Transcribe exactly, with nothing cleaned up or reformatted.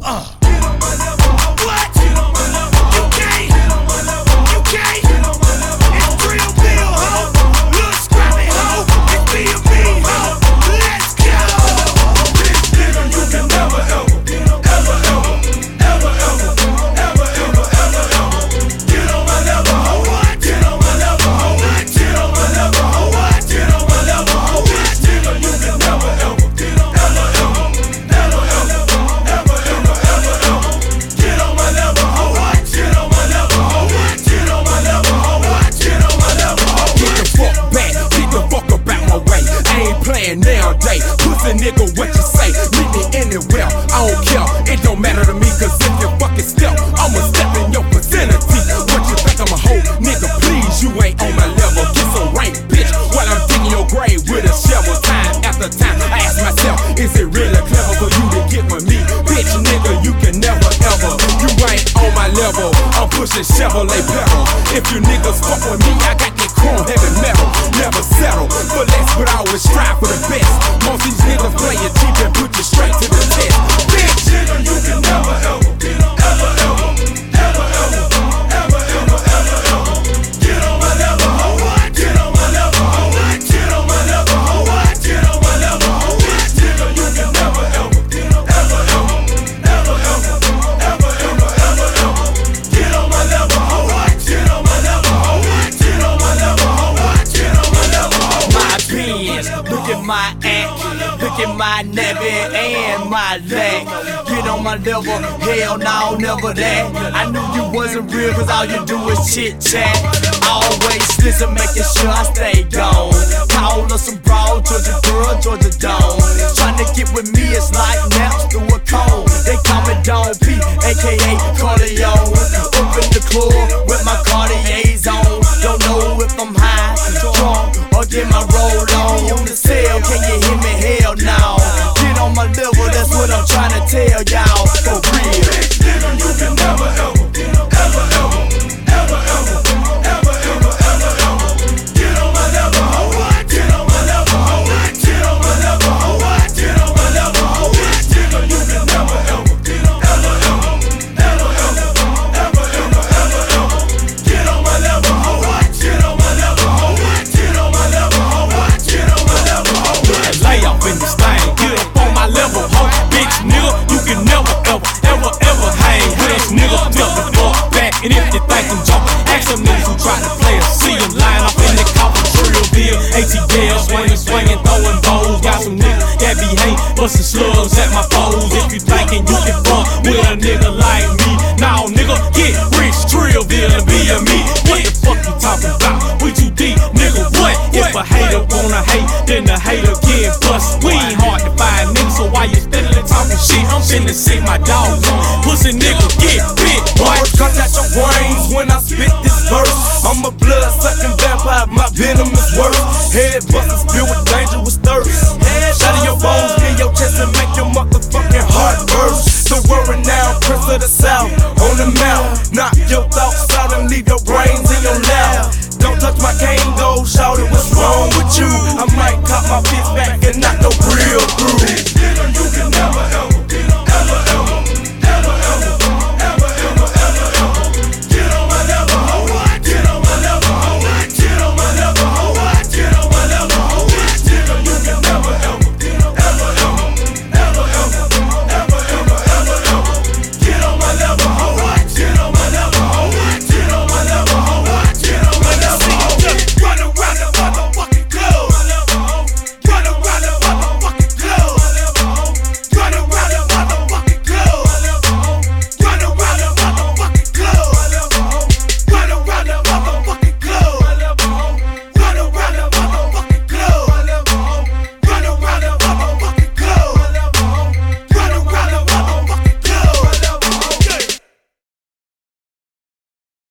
Uh. Get on my level. What? Get on my level. You can't. Get on my level. You can't. Get on my level. It's Trill Bill, ho. Lil Scrappy, ho. It's B M B, ho. Let's go. Bitch, nigga, you can never ever, ever, ever, ever, ever, ever, ever, ever, ever get on my level, ho. What? Get on my level, ho. What? Get on my level, ho. What? Get on my level, ho. What? Nigga, you can never ever, ever, ever, ever, ever, ever, ever, ever, ever get on my level, ho. What? Get on my level, ho. What? Get on my level, ho. What? Get on my level, ho. Get the fuck back, get the fuck about my way. I ain't playing nowadays. Pussy nigga, what you say? Meet me anywhere, I don't care. It don't matter to me, cause if you fucking step, I'ma step in your vicinity. What you think I'm a hoe? Nigga, please, you ain't on my level. Get some rank, bitch, while I'm digging your grave with a shovel. Time after time, I ask myself, is it really clever for you to get with me? Bitch, nigga, you can never ever. You ain't on my level. I'm pushing Chevrolet pedal. If you niggas fuck with me, I got that chrome heavy metal. Never settle for less, but I always strive for the best. Most these niggas play it cheap and put you straight to the test. Bitch, nigga, you can never ever, ever, ever, ever, ever, ever, ever, ever, ever get on my level, ho. What? Get on my level, ho. What? Get on my level, ho. What? Get on my level, ho. What? Nigga, you can never ever, ever, ever, ever, ever, ever, ever, ever, ever get on my level, ho. What? Get on my level, ho. What? Get on my level, ho. What? Get on my level, ho. My opinions, look at my act, look at my navy and my leg. Get on my level, hell no, never that. I knew you wasn't real cause all you do is chit chat. Always listen, making sure I stay gone. Call us some broad, Georgia girl, Georgia Dome. Tryna get with me, it's like naps through a cone. They call me Don P, aka Cardio. Up in the club with my Cartiers on. Don't know if I'm high, drunk, or get my roll on. On the cell, can you hear me? Hell no. Get on my level, that's what I'm trying to tell y'all. For real. Bitch, nigga, you can never ever, ever, ever, ever, ever, ever, ever, ever, ever get on my level, ho. What? Get on my level, ho. What? Get on my level, ho. What? Get on my level, ho. What? Nigga, you can never ever, ever, ever, ever, ever, ever, ever, ever, ever get on my level, ho. What? Get on my level, ho. What? Get on my level, ho. What? Get on my level, ho. What? lay off in this thing, get up on my level, ho. Bitch, nigga, you can never, ever, ever, ever hang. Bitch, nigga, tell the fuck back. And if you think I'm jumping, ask some niggas who try to play us. See them line up in the coffin, Trill Bill, A T L, swinging, swinging, throwing bows. Got some niggas that be hate, busting slugs at my foes. If you thinking you can fuck with a nigga like me, nah, nigga, get rich, Trill Bill and be a me. What the fuck you talking about? We too deep, nigga, what? If a hater wanna hate, then the hater get bust. We ain't hard to find, nigga, so why you steadily talking shit? I'm finna see my dogs on. Pussy nigga, get bit, boy. Cut out your brains when I spit this verse. I'm a blood-sucking vampire, my venom is worse. Head busters